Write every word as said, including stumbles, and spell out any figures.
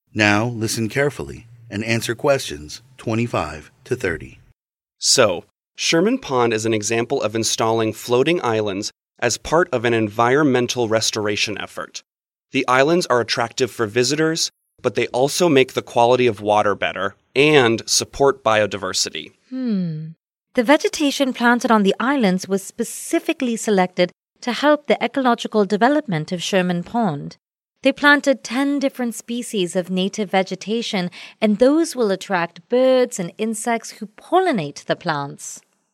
Now listen carefully and answer questions twenty-five to thirty. So, Sherman Pond is an example of installing floating islands as part of an environmental restoration effort. The islands are attractive for visitors, but they also make the quality of water better and support biodiversity. Hmm. The vegetation planted on the islands was specifically selected to help the ecological development of Sherman Pond. They planted ten different species of native vegetation, and those will attract birds and insects who pollinate the plants.